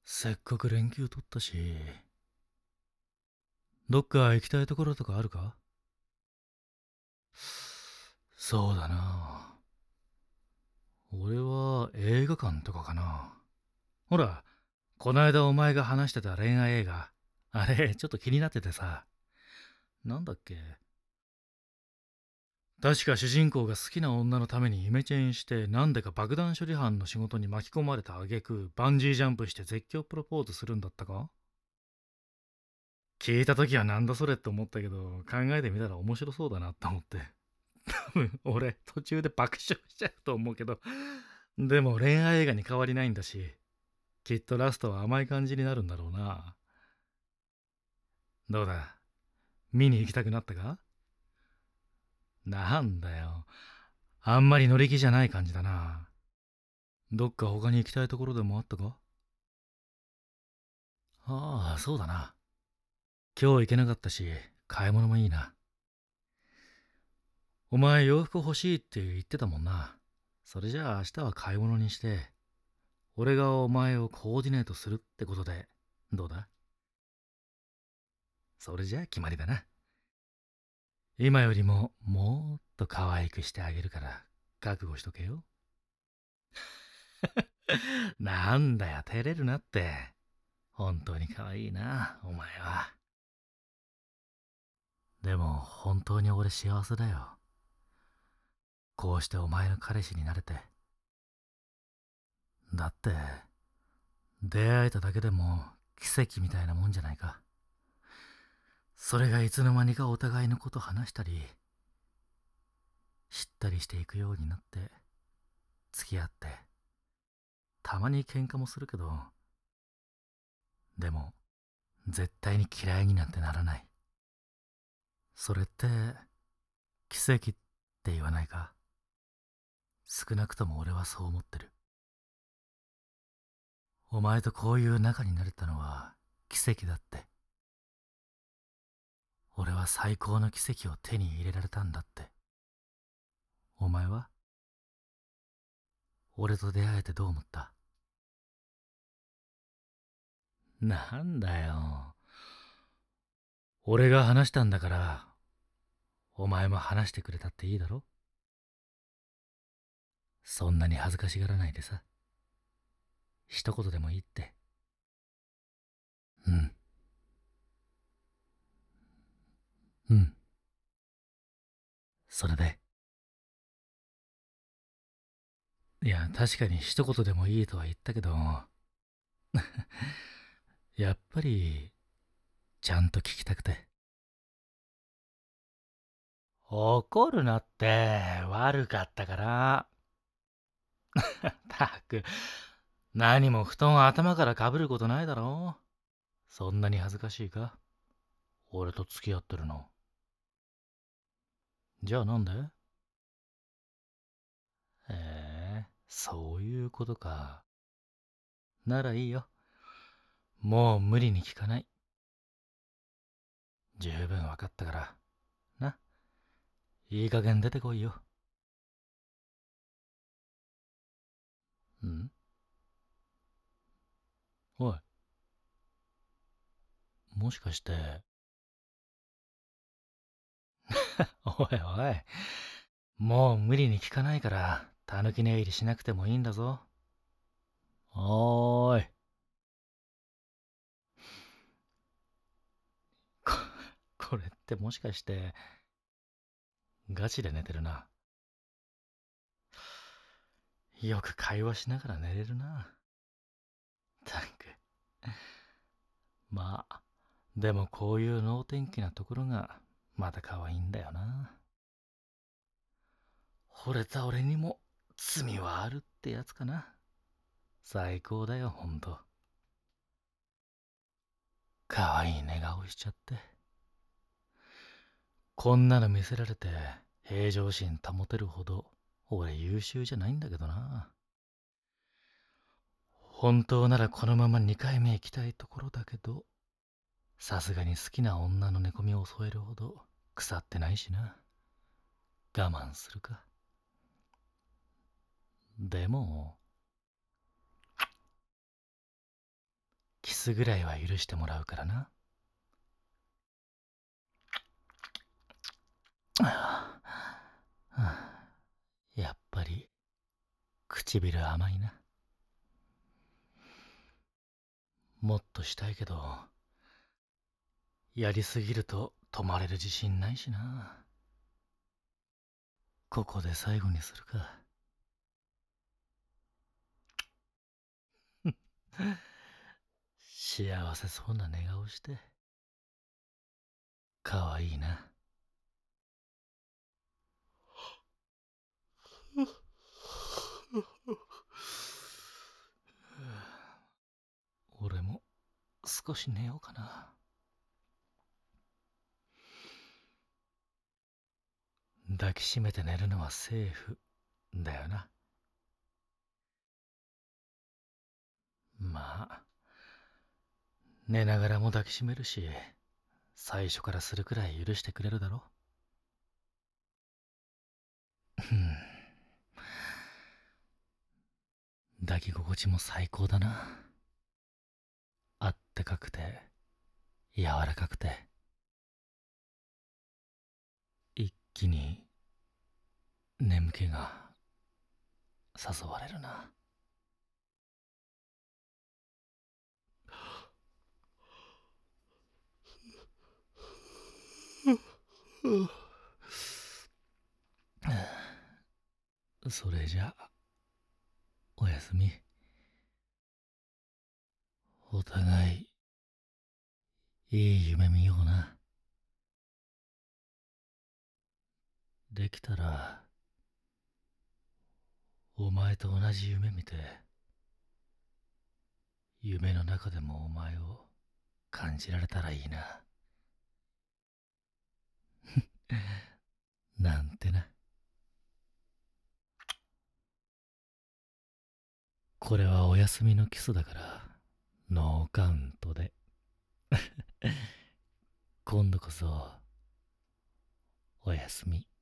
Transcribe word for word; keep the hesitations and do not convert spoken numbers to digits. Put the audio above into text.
せっかく連休取ったし、どっか行きたいところとかあるか？そうだな。俺は映画館とかかな。ほら、こないだお前が話してた恋愛映画、あれ、ちょっと気になっててさ。なんだっけ。確か主人公が好きな女のためにイメチェンして、なんでか爆弾処理班の仕事に巻き込まれた挙句、バンジージャンプして絶叫プロポーズするんだったか？聞いた時はなんだそれって思ったけど、考えてみたら面白そうだなって思って。多分俺途中で爆笑しちゃうと思うけど、でも恋愛映画に変わりないんだし、きっとラストは甘い感じになるんだろうな。どうだ、見に行きたくなったか？なんだよ、あんまり乗り気じゃない感じだな。どっか他に行きたいところでもあったか？ああ、そうだな。今日行けなかったし、買い物もいいな。お前洋服欲しいって言ってたもんな。それじゃあ明日は買い物にして、俺がお前をコーディネートするってことで、どうだ？それじゃあ決まりだな。今よりももっと可愛くしてあげるから覚悟しとけよ。なんだよ、照れるなって。本当に可愛いな、お前は。でも本当に俺幸せだよ。こうしてお前の彼氏になれて。だって、出会えただけでも奇跡みたいなもんじゃないか。それがいつの間にかお互いのこと話したり、知ったりしていくようになって、付き合って、たまに喧嘩もするけど、でも絶対に嫌いになんてならない。それって奇跡って言わないか？少なくとも俺はそう思ってる。お前とこういう仲になれたのは奇跡だって。俺は最高の奇跡を手に入れられたんだって。お前は俺と出会えてどう思った？なんだよ。俺が話したんだから、お前も話してくれたっていいだろ？そんなに恥ずかしがらないでさ。一言でもいいって。うん、うん。それで。いや、確かに一言でもいいとは言ったけど、やっぱり、ちゃんと聞きたくて。怒るなって、悪かったから。たく、何も布団頭からかぶることないだろ？そんなに恥ずかしいか？俺と付き合ってるの。じゃあなんで？へえ、そういうことか。ならいいよ。もう無理に聞かない。十分分かったから。な、いい加減出てこいよ。ん？おい、もしかして、おいおい、もう無理に聞かないから、たぬき寝入りしなくてもいいんだぞ。おーい。こ、これってもしかして、ガチで寝てるな。よく会話しながら寝れるな。たく。まあ、でもこういう能天気なところが、また可愛いんだよな。惚れた俺にも罪はあるってやつかな。最高だよ、ほんと。可愛い寝顔しちゃって。こんなの見せられて平常心保てるほど俺優秀じゃないんだけどな。本当ならこのままにかいめ行きたいところだけど、さすがに好きな女の寝込みを襲えるほど腐ってないしな。我慢するか。でも、 スぐらいは許してもらうからな。ああ、やっぱり唇甘いな。もっとしたいけど、やりすぎると止まれる自信ないしな。ここで最後にするか。幸せそうな寝顔して。かわいいな。俺も少し寝ようかな。抱きしめて寝るのはセーフだよな。まあ、寝ながらも抱きしめるし、最初からするくらい許してくれるだろ。うん。抱き心地も最高だな。あったかくて、柔らかくて、一気に眠気が誘われるな。それじゃおやすみ。お互いいい夢見ような。できたらお前と同じ夢見て、夢の中でもお前を感じられたらいいな。なんてな。これはお休みのキスだからノーカウントで。今度こそおやすみ。